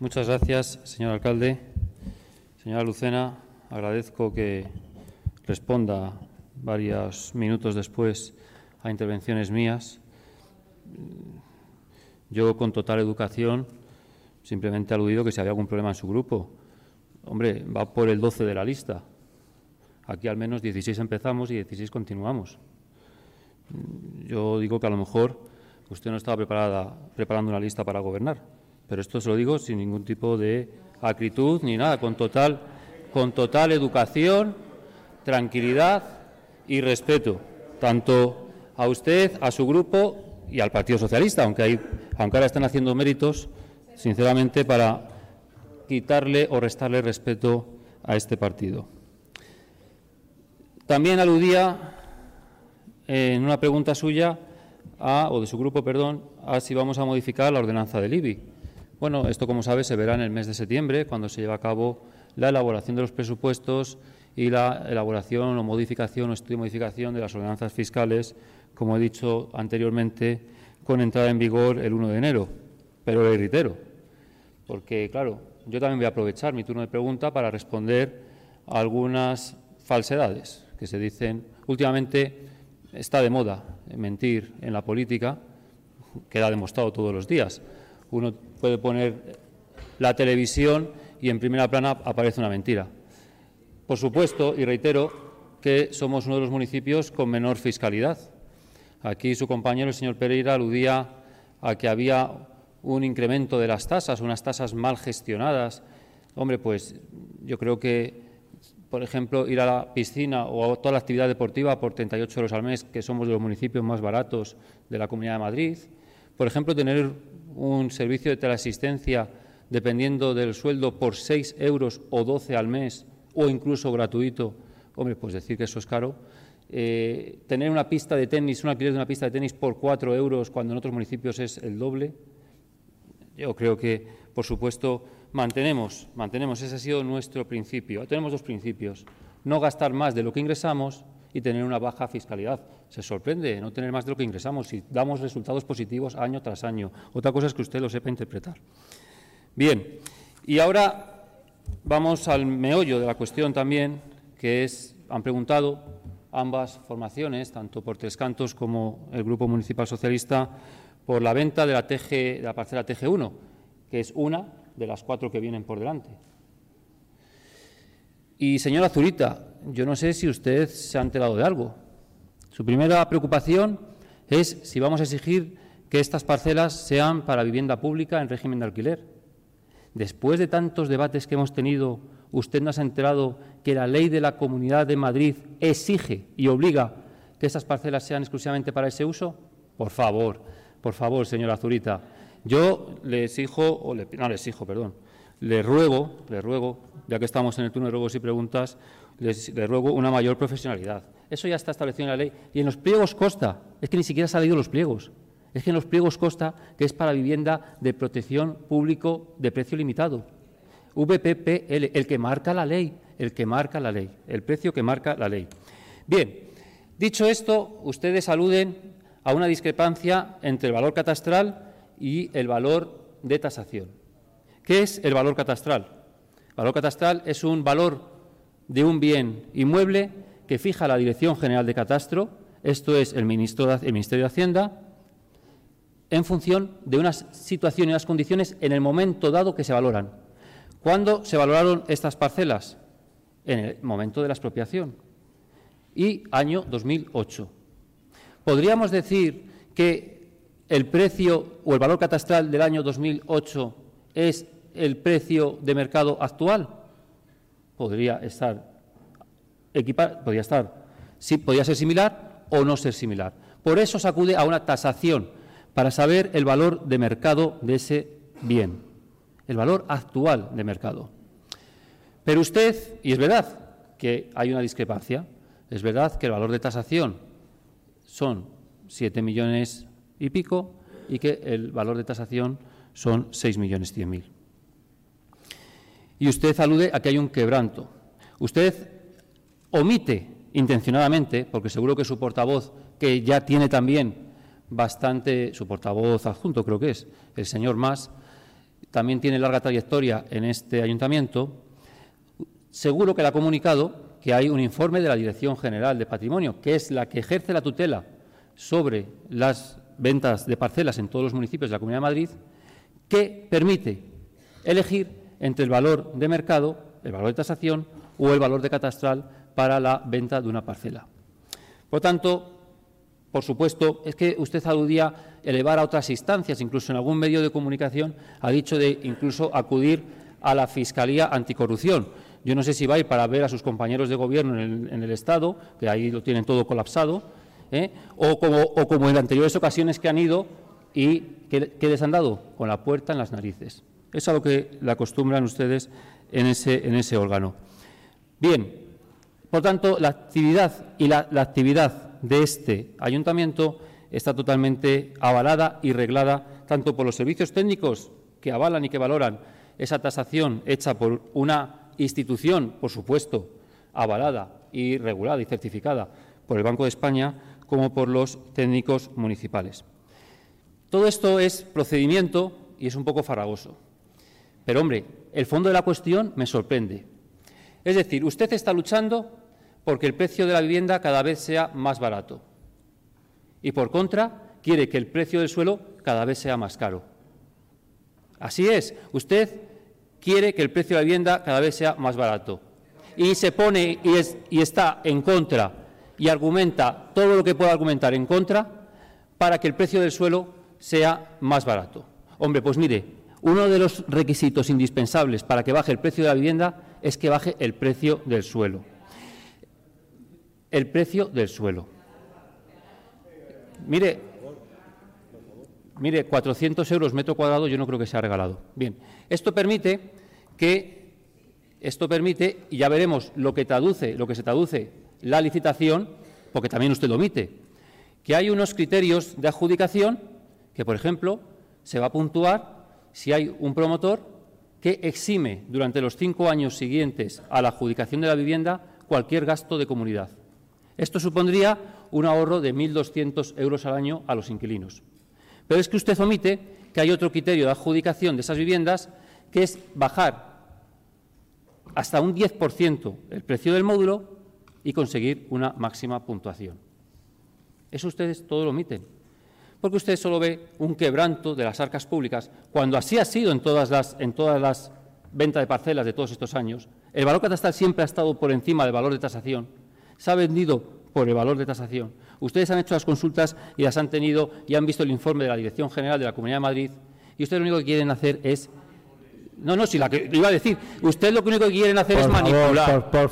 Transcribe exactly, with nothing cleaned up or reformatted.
Muchas gracias, señor alcalde. Señora Lucena, agradezco que responda varios minutos después a intervenciones mías. Yo, con total educación, simplemente he aludido que si había algún problema en su grupo. Hombre, va por el doce de la lista. Aquí al menos dieciséis empezamos y dieciséis continuamos. Yo digo que a lo mejor usted no estaba preparada, preparando una lista para gobernar, pero esto se lo digo sin ningún tipo de acritud ni nada, con total, con total educación, tranquilidad y respeto, tanto a usted, a su grupo y al Partido Socialista, aunque, hay, aunque ahora están haciendo méritos, sinceramente, para quitarle o restarle respeto a este partido. También aludía en una pregunta suya, a, o de su grupo, perdón, a si vamos a modificar la ordenanza del I B I. Bueno, esto, como sabe, se verá en el mes de septiembre, cuando se lleve a cabo la elaboración de los presupuestos y la elaboración o modificación o estudio de modificación de las ordenanzas fiscales, como he dicho anteriormente, con entrada en vigor el uno de enero. Pero le reitero, porque, claro, yo también voy a aprovechar mi turno de pregunta para responder a algunas falsedades que se dicen últimamente. Está de moda mentir en la política, queda demostrado todos los días. Uno puede poner la televisión y en primera plana aparece una mentira. Por supuesto, y reitero, que somos uno de los municipios con menor fiscalidad. Aquí su compañero, el señor Pereira, aludía a que había un incremento de las tasas, unas tasas mal gestionadas. Hombre, pues yo creo que, por ejemplo, ir a la piscina o a toda la actividad deportiva por treinta y ocho euros al mes, que somos de los municipios más baratos de la Comunidad de Madrid. Por ejemplo, tener un servicio de teleasistencia dependiendo del sueldo por seis euros o doce al mes o incluso gratuito. Hombre, pues decir que eso es caro. Eh, tener una pista de tenis, un alquiler de una pista de tenis por cuatro euros cuando en otros municipios es el doble. Yo creo que, por supuesto, mantenemos, mantenemos, ese ha sido nuestro principio. Tenemos dos principios: no gastar más de lo que ingresamos y tener una baja fiscalidad. Se sorprende no tener más de lo que ingresamos si damos resultados positivos año tras año. Otra cosa es que usted lo sepa interpretar. Bien, y ahora vamos al meollo de la cuestión también, que es, han preguntado ambas formaciones, tanto por Tres Cantos como el Grupo Municipal Socialista, por la venta de la, T G, de la parcela T G uno, que es una de las cuatro que vienen por delante. Y, señora Zurita, yo no sé si usted se ha enterado de algo. Su primera preocupación es si vamos a exigir que estas parcelas sean para vivienda pública en régimen de alquiler. Después de tantos debates que hemos tenido, ¿usted no se ha enterado que la ley de la Comunidad de Madrid exige y obliga que estas parcelas sean exclusivamente para ese uso? Por favor, por favor, señora Zurita. Yo le exijo, o le, no le exijo, perdón, le ruego, le ruego, ya que estamos en el turno de ruegos y preguntas, les, le ruego una mayor profesionalidad. Eso ya está establecido en la ley y en los pliegos consta, es que ni siquiera se ha leído los pliegos, es que en los pliegos consta que es para vivienda de protección público de precio limitado. V P P L, el que marca la ley, el que marca la ley, el precio que marca la ley. Bien, dicho esto, ustedes aluden a una discrepancia entre el valor catastral y el valor de tasación. ¿Qué es el valor catastral? El valor catastral es un valor de un bien inmueble que fija la Dirección General de Catastro, esto es el, ministro de, el Ministerio de Hacienda, en función de unas situaciones y unas condiciones en el momento dado que se valoran. ¿Cuándo se valoraron estas parcelas? En el momento de la expropiación. Y año dos mil ocho. ¿Podríamos decir que el precio o el valor catastral del año dos mil ocho es el precio de mercado actual? Podría estar, equipar, podría estar, sí, podría ser similar o no ser similar. Por eso se acude a una tasación, para saber el valor de mercado de ese bien, el valor actual de mercado. Pero usted, y es verdad que hay una discrepancia, es verdad que el valor de tasación son siete millones y pico y que el valor de tasación son seis millones cien mil. Y usted alude a que hay un quebranto. Usted omite intencionadamente, porque seguro que su portavoz, que ya tiene también bastante, su portavoz adjunto creo que es, el señor Mas, también tiene larga trayectoria en este ayuntamiento, seguro que le ha comunicado que hay un informe de la Dirección General de Patrimonio, que es la que ejerce la tutela sobre las ventas de parcelas en todos los municipios de la Comunidad de Madrid, que permite elegir entre el valor de mercado, el valor de tasación o el valor de catastral para la venta de una parcela. Por tanto, por supuesto, es que usted aludía a elevar a otras instancias, incluso en algún medio de comunicación ha dicho de incluso acudir a la Fiscalía Anticorrupción. Yo no sé si va a ir para ver a sus compañeros de gobierno en el, en el Estado, que ahí lo tienen todo colapsado, ¿eh? o, como, o como en anteriores ocasiones que han ido y que, que les han dado con la puerta en las narices. Eso es a lo que le acostumbran ustedes en ese, en ese órgano. Bien, por tanto, la actividad y la, la actividad de este ayuntamiento está totalmente avalada y reglada tanto por los servicios técnicos que avalan y que valoran esa tasación hecha por una institución, por supuesto, avalada y regulada y certificada por el Banco de España, como por los técnicos municipales. Todo esto es procedimiento y es un poco farragoso. Pero, hombre, el fondo de la cuestión me sorprende. Es decir, usted está luchando porque el precio de la vivienda cada vez sea más barato y, por contra, quiere que el precio del suelo cada vez sea más caro. Así es, usted quiere que el precio de la vivienda cada vez sea más barato y se pone y, es, y está en contra y argumenta todo lo que pueda argumentar en contra para que el precio del suelo sea más barato. Hombre, pues mire, uno de los requisitos indispensables para que baje el precio de la vivienda es que baje el precio del suelo. El precio del suelo. Mire, mire, cuatrocientos euros metro cuadrado yo no creo que sea regalado. Bien, esto permite que, esto permite, y ya veremos lo que traduce, lo que se traduce la licitación, porque también usted lo omite, que hay unos criterios de adjudicación que, por ejemplo, se va a puntuar si hay un promotor que exime durante los cinco años siguientes a la adjudicación de la vivienda cualquier gasto de comunidad. Esto supondría un ahorro de mil doscientos euros al año a los inquilinos. Pero es que usted omite que hay otro criterio de adjudicación de esas viviendas, que es bajar hasta un diez por ciento el precio del módulo y conseguir una máxima puntuación. Eso ustedes todo lo omiten, porque usted solo ve un quebranto de las arcas públicas, cuando así ha sido en todas las, en todas las ventas de parcelas de todos estos años. El valor catastral siempre ha estado por encima del valor de tasación. Se ha vendido por el valor de tasación. Ustedes han hecho las consultas y las han tenido y han visto el informe de la Dirección General de la Comunidad de Madrid y ustedes lo único que quieren hacer es... No, no, si la que iba a decir, ustedes lo único que quieren hacer por es favor, manipular. Por, por